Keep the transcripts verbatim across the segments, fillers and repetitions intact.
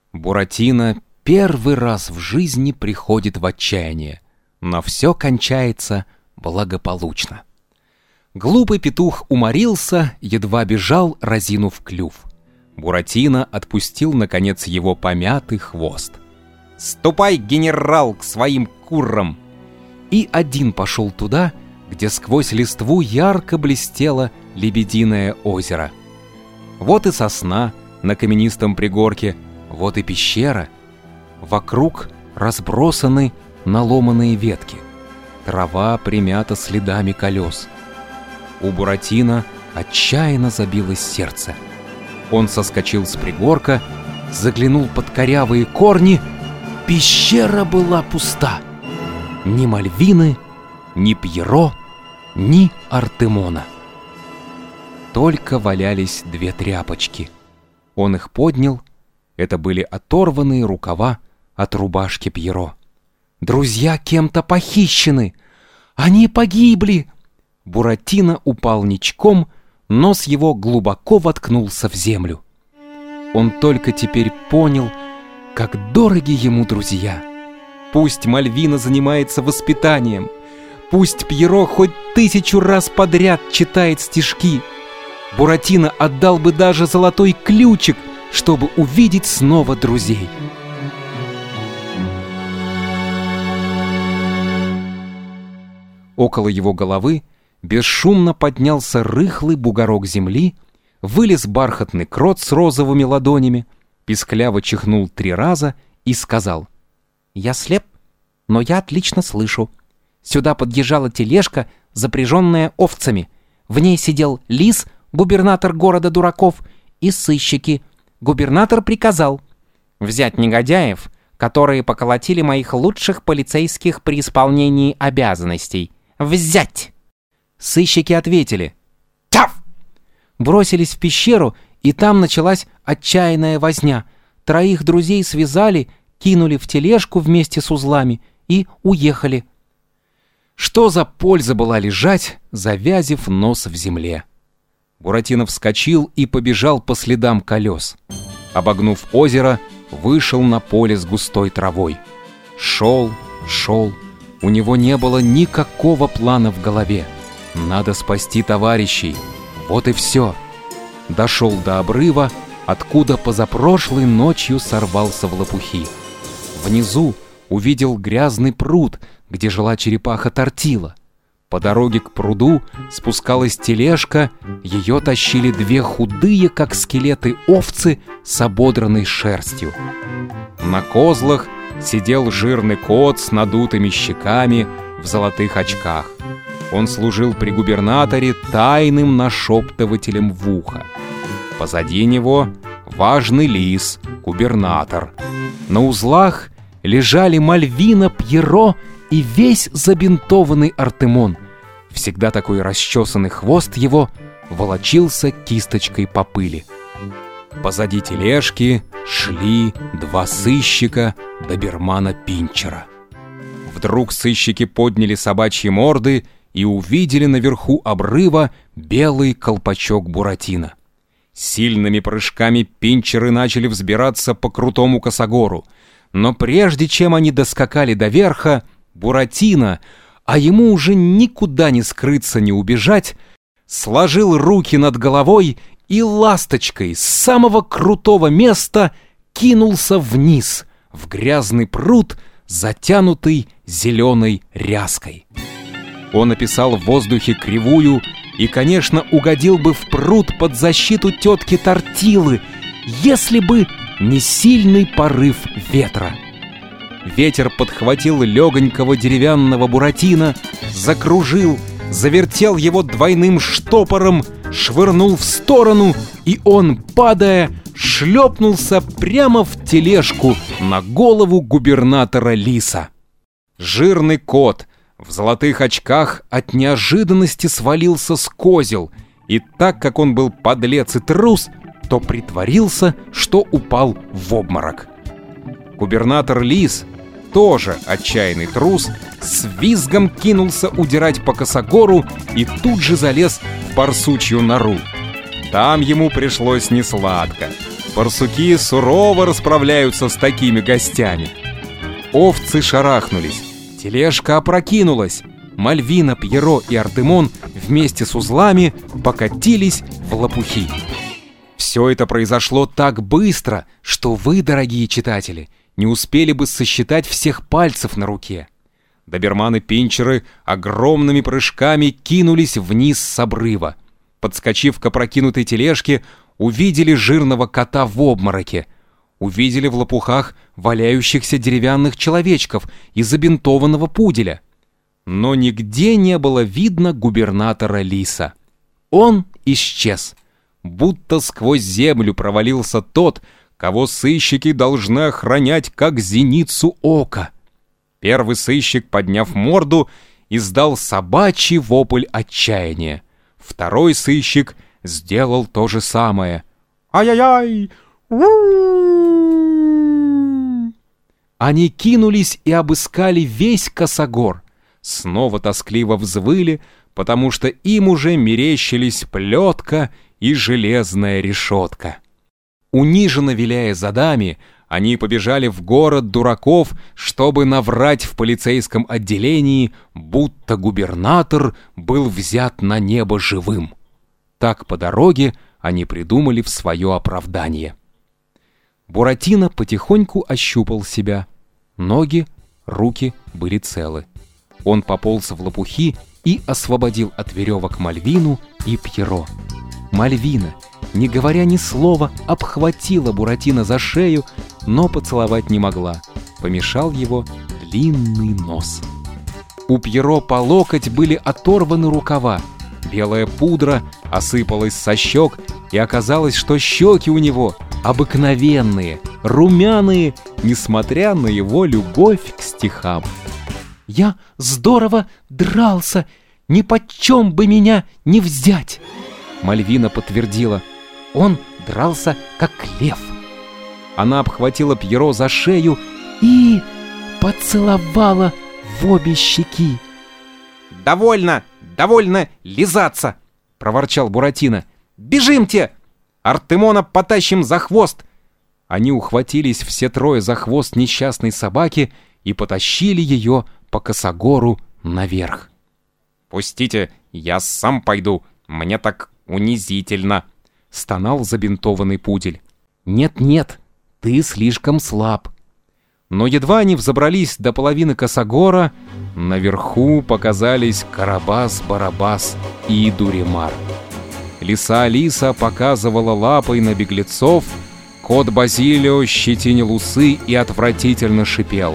Буратино первый раз в жизни приходит в отчаяние, но все кончается благополучно. Глупый петух уморился, едва бежал, разинув клюв. Буратино отпустил, наконец, его помятый хвост. «Ступай, генерал, к своим курам!» И один пошел туда, где сквозь листву ярко блестело Лебединое озеро. Вот и сосна на каменистом пригорке, вот и пещера. Вокруг разбросаны наломанные ветки. Трава примята следами колес. У Буратино отчаянно забилось сердце. Он соскочил с пригорка, заглянул под корявые корни. Пещера была пуста. Ни Мальвины, ни Пьеро, ни Артемона. Только валялись две тряпочки. Он их поднял. Это были оторванные рукава от рубашки Пьеро. Друзья кем-то похищены. Они погибли. Буратино упал ничком, нос его глубоко воткнулся в землю. Он только теперь понял, как дороги ему друзья. Пусть Мальвина занимается воспитанием, пусть Пьеро хоть тысячу раз подряд читает стишки. Буратино отдал бы даже золотой ключик, чтобы увидеть снова друзей. Около его головы бесшумно поднялся рыхлый бугорок земли, вылез бархатный крот с розовыми ладонями, пискляво чихнул три раза и сказал: «Я слеп, но я отлично слышу. Сюда подъезжала тележка, запряженная овцами. В ней сидел лис, губернатор города дураков, и сыщики. Губернатор приказал взять негодяев, которые поколотили моих лучших полицейских при исполнении обязанностей. Взять!» Сыщики ответили: «Тяф!» Бросились в пещеру, и там началась отчаянная возня. Троих друзей связали, кинули в тележку вместе с узлами и уехали. Что за польза была лежать, завязив нос в земле? Буратино вскочил и побежал по следам колес. Обогнув озеро, вышел на поле с густой травой. Шел, шел. У него не было никакого плана в голове. Надо спасти товарищей. Вот и все. Дошел до обрыва, откуда позапрошлой ночью сорвался в лопухи. Внизу увидел грязный пруд, где жила черепаха Тортила. По дороге к пруду спускалась тележка, ее тащили две худые, как скелеты, овцы с ободранной шерстью. На козлах сидел жирный кот с надутыми щеками в золотых очках. Он служил при губернаторе тайным нашептывателем в ухо. Позади него важный лис, губернатор. На узлах лежали Мальвина, Пьеро и весь забинтованный Артемон. Всегда такой расчесанный хвост его волочился кисточкой по пыли. Позади тележки шли два сыщика добермана Пинчера. Вдруг сыщики подняли собачьи морды и увидели наверху обрыва белый колпачок Буратино. Сильными прыжками пинчеры начали взбираться по крутому косогору, но прежде чем они доскакали до верха, Буратино, а ему уже никуда не скрыться, не убежать, сложил руки над головой и ласточкой с самого крутого места кинулся вниз, в грязный пруд, затянутый зеленой ряской. Он описал в воздухе кривую и, конечно, угодил бы в пруд под защиту тетки Тортилы, если бы не сильный порыв ветра. Ветер подхватил легонького деревянного Буратино, закружил, завертел его двойным штопором, швырнул в сторону, и он, падая, шлепнулся прямо в тележку на голову губернатора лиса. Жирный кот в золотых очках от неожиданности свалился с козел, и так как он был подлец и трус, то притворился, что упал в обморок. Губернатор лис, тоже отчаянный трус, с визгом кинулся удирать по косогору и тут же залез в барсучью нору. Там ему пришлось несладко. Барсуки сурово расправляются с такими гостями. Овцы шарахнулись, тележка опрокинулась. Мальвина, Пьеро и Артемон вместе с узлами покатились в лопухи. Все это произошло так быстро, что вы, дорогие читатели, не успели бы сосчитать всех пальцев на руке. Доберманы-пинчеры огромными прыжками кинулись вниз с обрыва. Подскочив к опрокинутой тележке, увидели жирного кота в обмороке. Увидели в лопухах валяющихся деревянных человечков и забинтованного пуделя. Но нигде не было видно губернатора Лиса. Он исчез. Будто сквозь землю провалился тот, кого сыщики должны охранять как зеницу ока. Первый сыщик, подняв морду, издал собачий вопль отчаяния. Второй сыщик сделал то же самое. «Ай-яй-яй! У-у-у-у!» Они кинулись и обыскали весь Косогор. Снова тоскливо взвыли, потому что им уже мерещились плетка и железная решетка. Униженно виляя задами, они побежали в город дураков, чтобы наврать в полицейском отделении, будто губернатор был взят на небо живым. Так по дороге они придумали в свое оправдание. Буратино потихоньку ощупал себя. Ноги, руки были целы. Он пополз в лопухи и освободил от веревок Мальвину и Пьеро. Мальвина, не говоря ни слова, обхватила Буратино за шею, но поцеловать не могла. Помешал его длинный нос. У Пьеро по локоть были оторваны рукава. Белая пудра осыпалась со щек, и оказалось, что щеки у него обыкновенные, румяные, несмотря на его любовь к стихам. «Я здорово дрался, нипочем бы меня не взять!» Мальвина подтвердила. «Он дрался, как лев». Она обхватила Пьеро за шею и поцеловала в обе щеки. «Довольно, довольно лизаться!» — проворчал Буратино. «Бежимте! Артемона потащим за хвост!» Они ухватились все трое за хвост несчастной собаки и потащили ее по Косогору наверх. «Пустите, я сам пойду, мне так унизительно!» — стонал забинтованный пудель. «Нет-нет, ты слишком слаб». Но едва они взобрались до половины Косогора, наверху показались Карабас-Барабас и Дуримар. Лиса Алиса показывала лапой на беглецов, кот Базилио щетинил усы и отвратительно шипел.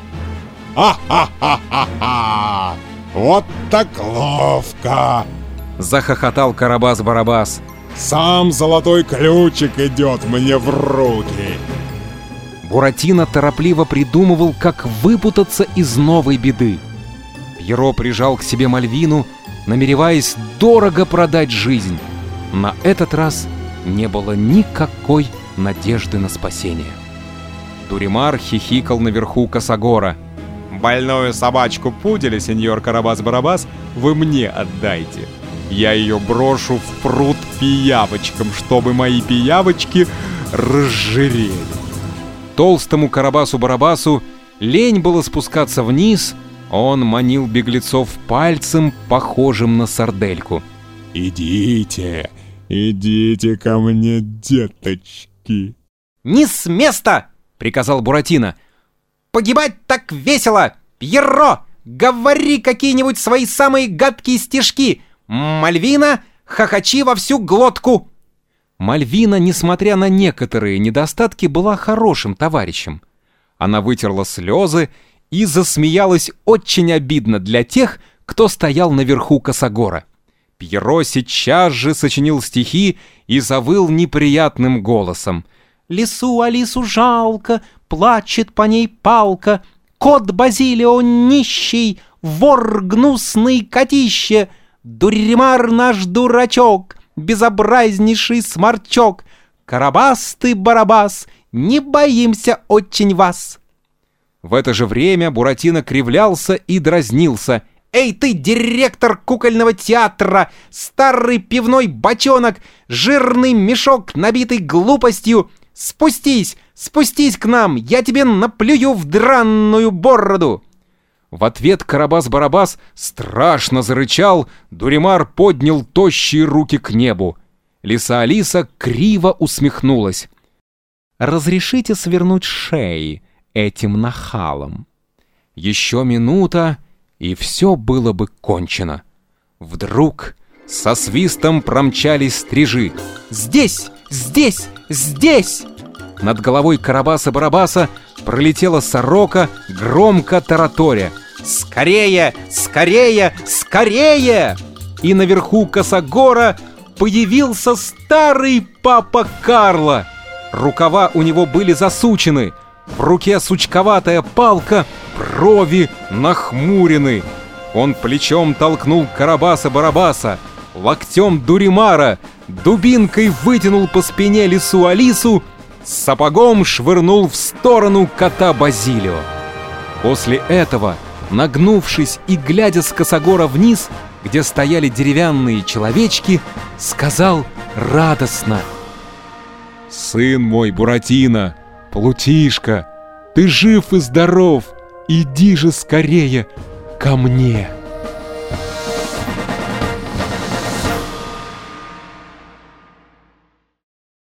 «Ха-ха-ха-ха-ха! Вот так ловко!» — захохотал Карабас-Барабас. «Сам золотой ключик идет мне в руки!» Буратино торопливо придумывал, как выпутаться из новой беды. Пьеро прижал к себе Мальвину, намереваясь дорого продать жизнь. На этот раз не было никакой надежды на спасение. Дуримар хихикал наверху Косогора. «Больную собачку пуделя, сеньор Карабас-Барабас, вы мне отдайте. Я ее брошу в пруд пиявочкам, чтобы мои пиявочки разжирели». Толстому Карабасу-Барабасу лень было спускаться вниз, он манил беглецов пальцем, похожим на сардельку. «Идите, идите ко мне, деточки!» «Не с места!» — приказал Буратино. «Погибать так весело! Пьеро, говори какие-нибудь свои самые гадкие стишки! Мальвина, хохочи во всю глотку!» Мальвина, несмотря на некоторые недостатки, была хорошим товарищем. Она вытерла слезы и засмеялась очень обидно для тех, кто стоял наверху Косогора. Пьеро сейчас же сочинил стихи и завыл неприятным голосом. «Лису Алису жалко, плачет по ней палка, кот Базилио нищий, вор гнусный котище, Дуримар наш дурачок, безобразнейший сморчок, Карабас ты, Барабас, не боимся очень вас». В это же время Буратино кривлялся и дразнился. «Эй ты, директор кукольного театра, старый пивной бочонок, жирный мешок, набитый глупостью, Спустись! Спустись к нам! Я тебе наплюю в дранную бороду!» В ответ Карабас-Барабас страшно зарычал, Дуримар поднял тощие руки к небу. Лиса Алиса криво усмехнулась. «Разрешите свернуть шеи этим нахалам?» Еще минута, и все было бы кончено. Вдруг со свистом промчались стрижи. «Здесь! Здесь! Здесь!» Над головой Карабаса-Барабаса пролетела сорока, громко тараторя: «Скорее! Скорее! Скорее!» И наверху косогора появился старый папа Карло. Рукава у него были засучены, в руке сучковатая палка, брови нахмурены. Он плечом толкнул Карабаса-Барабаса, локтем Дуримара, дубинкой вытянул по спине лису Алису, сапогом швырнул в сторону кота Базилио. После этого, нагнувшись и глядя с косогора вниз, где стояли деревянные человечки, сказал радостно: «Сын мой, Буратино, Плутишка, ты жив и здоров, иди же скорее ко мне!»